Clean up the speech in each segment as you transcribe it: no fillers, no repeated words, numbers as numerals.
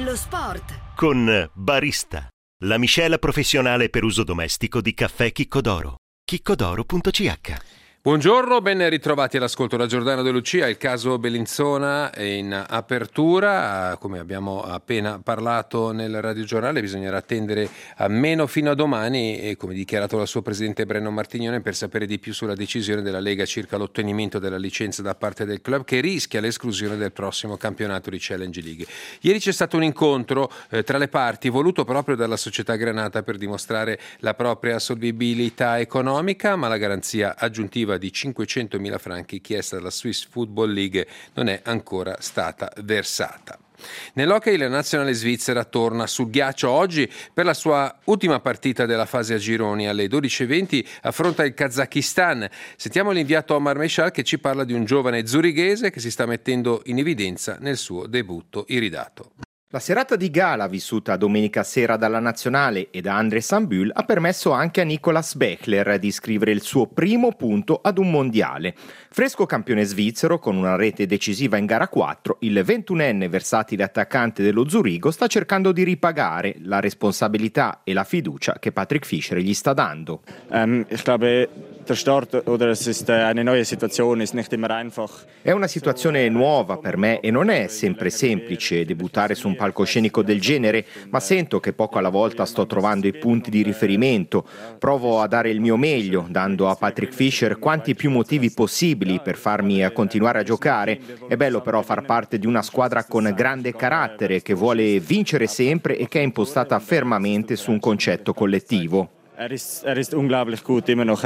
dello sport con Barista, la miscela professionale per uso domestico di caffè Chicco d'Oro. chiccodoro.ch. Buongiorno, ben ritrovati all'ascolto da Giordano De Lucia. Il caso Bellinzona è in apertura, come abbiamo appena parlato nel radiogiornale. Bisognerà attendere almeno fino a domani, e come dichiarato dal suo presidente Brenno Martignone, per sapere di più sulla decisione della Lega circa l'ottenimento della licenza da parte del club, che rischia l'esclusione del prossimo campionato di Challenge League. Ieri c'è stato un incontro tra le parti voluto proprio dalla società granata per dimostrare la propria solvibilità economica, ma la garanzia aggiuntiva di 500.000 franchi chiesta dalla Swiss Football League non è ancora stata versata. Nell'hockey la nazionale svizzera torna sul ghiaccio oggi per la sua ultima partita della fase a gironi. Alle 12:20 affronta il Kazakistan. Sentiamo l'inviato Omar Meshal che ci parla di un giovane zurighese che si sta mettendo in evidenza nel suo debutto iridato. La serata di gala vissuta domenica sera dalla nazionale e da André Sambul ha permesso anche a Nicolas Bechler di scrivere il suo primo punto ad un mondiale. Fresco campione svizzero con una rete decisiva in gara 4, il 21enne versatile attaccante dello Zurigo sta cercando di ripagare la responsabilità e la fiducia che Patrick Fischer gli sta dando. Ich glaube, der Start oder es ist eine neue Situation, ist nicht immer einfach. È una situazione nuova per me e non è sempre semplice debuttare su un palcoscenico del genere, ma sento che poco alla volta sto trovando i punti di riferimento. Provo a dare il mio meglio, dando a Patrick Fischer quanti più motivi possibili per farmi continuare a giocare. È bello però far parte di una squadra con grande carattere, che vuole vincere sempre e che è impostata fermamente su un concetto collettivo. Er ist unglaublich gut immer noch.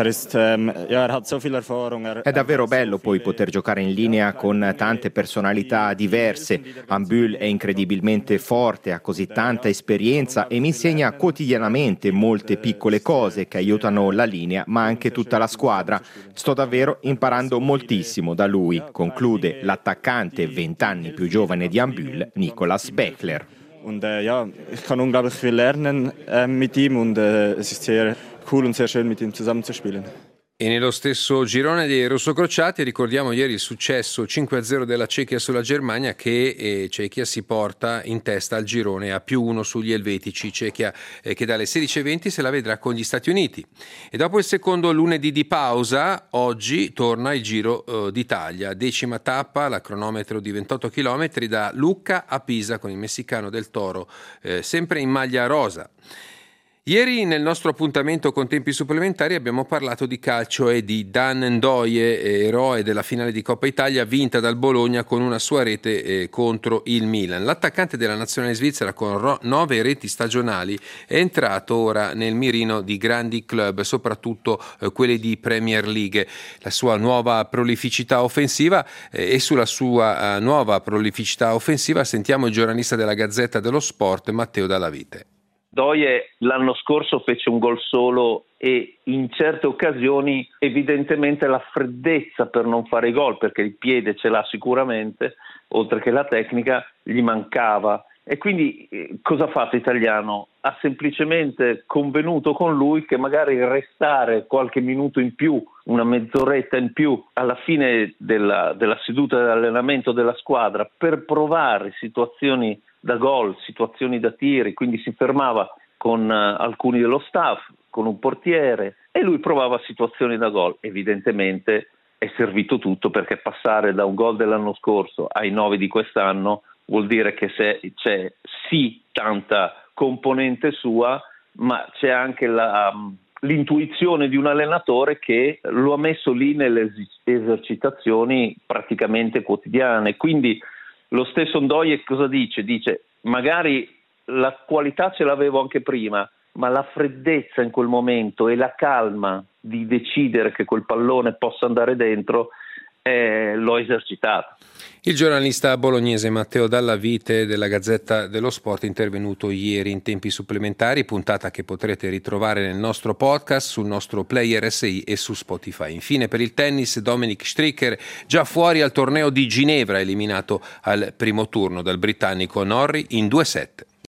Er hat so viel Erfahrung. È davvero bello poi poter giocare in linea con tante personalità diverse. Ambul è incredibilmente forte, ha così tanta esperienza e mi insegna quotidianamente molte piccole cose che aiutano la linea, ma anche tutta la squadra. Sto davvero imparando moltissimo da lui, conclude l'attaccante 20 anni più giovane di Ambul, Nicolas Bechler. Und ich kann unglaublich viel lernen mit ihm und es ist sehr cool und sehr schön mit ihm zusammenzuspielen. E nello stesso girone dei rossocrociati ricordiamo ieri il successo 5-0 della Cechia sulla Germania, che Cechia si porta in testa al girone a +1 sugli elvetici. Cechia che dalle 16:20 se la vedrà con gli Stati Uniti. E dopo il secondo lunedì di pausa, oggi torna il Giro d'Italia. 10ª tappa, la cronometro di 28 km da Lucca a Pisa con il messicano Del Toro, sempre in maglia rosa. Ieri nel nostro appuntamento con tempi supplementari abbiamo parlato di calcio e di Dan Ndoye, eroe della finale di Coppa Italia vinta dal Bologna con una sua rete contro il Milan. L'attaccante della nazionale svizzera con 9 reti stagionali è entrato ora nel mirino di grandi club, soprattutto quelli di Premier League. La sua nuova prolificità offensiva e sulla sua nuova prolificità offensiva sentiamo il giornalista della Gazzetta dello Sport Matteo Dalla Vite. Ndoye l'anno scorso fece un gol solo e in certe occasioni evidentemente la freddezza per non fare i gol, perché il piede ce l'ha sicuramente, oltre che la tecnica, gli mancava. E quindi cosa ha fatto Italiano? Ha semplicemente convenuto con lui che magari restare qualche minuto in più, una mezz'oretta in più, alla fine della seduta di allenamento della squadra per provare situazioni da gol, situazioni da tiri, quindi si fermava con alcuni dello staff, con un portiere e lui provava situazioni da gol. Evidentemente è servito tutto, perché passare da un gol dell'anno scorso ai 9 di quest'anno vuol dire che c'è sì tanta componente sua, ma c'è anche l'intuizione di un allenatore che lo ha messo lì nelle esercitazioni praticamente quotidiane. Quindi lo stesso Ndoye cosa dice? Dice magari la qualità ce l'avevo anche prima, ma la freddezza in quel momento e la calma di decidere che quel pallone possa andare dentro l'ho esercitato. Il giornalista bolognese Matteo Dalla Vite della Gazzetta dello Sport, intervenuto ieri in tempi supplementari, puntata che potrete ritrovare nel nostro podcast, sul nostro player RSI e su Spotify. Infine per il tennis, Dominic Stricker già fuori al torneo di Ginevra, eliminato al primo turno dal britannico Norrie in 2 set.